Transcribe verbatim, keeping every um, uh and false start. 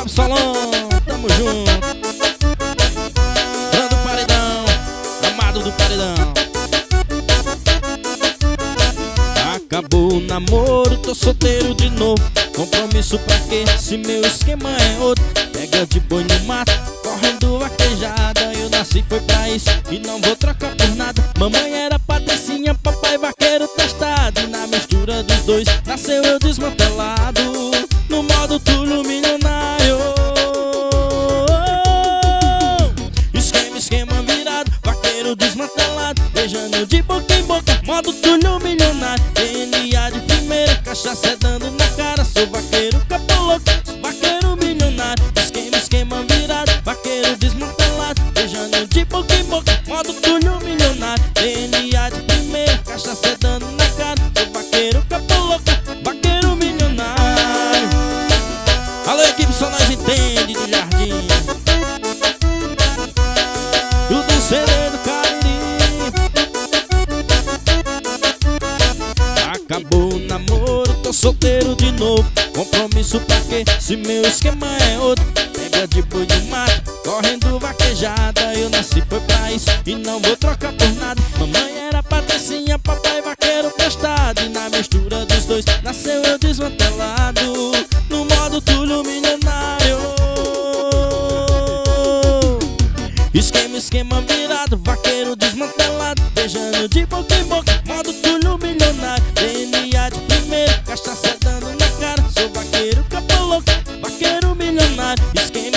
Absolão, tamo junto. Fã do paredão, amado do paredão. Acabou o namoro, tô solteiro de novo. Compromisso pra quê, se meu esquema é outro. Pega de boi no mato, correndo vaquejada. Eu nasci foi pra isso e não vou trocar por nada. Mamãe era patricinha, papai vaqueiro testado. E na mistura dos dois, nasceu eu desmantelado. No modo Túlio milionário. Esquema, esquema virado, vaqueiro desmantelado. Beijando de boca em boca, modo Túlio milionário. D N A de primeira, cachaça dando na cara. Sou vaqueiro capa louco, sou vaqueiro milionário. Esquema, esquema virado, vaqueiro desmantelado. Beijando de boca em boca, modo Túlio milionário. D N A de primeira, cachaça dando na cara. Sou vaqueiro capa louco, vaqueiro milionário. Alô, equipe, só nós entende do jardim. Tudo sereno do Cariri. Acabou o namoro, tô solteiro de novo. Compromisso pra quê, se meu esquema é outro. Pega de boi no mato, correndo vaquejada. Eu nasci foi pra isso e não vou trocar por nada. Mamãe era patricinha, papai vaqueiro testado. E na mistura dos dois, nasceu eu desmantelado. No modo Túlio milionário. Esquema, esquema virado, vaqueiro desmantelado. Beijando de boca em boca, modo Túlio milionário. D N A de primeiro, cachaça dando na cara. Sou vaqueiro capa louco, vaqueiro milionário. Esquema,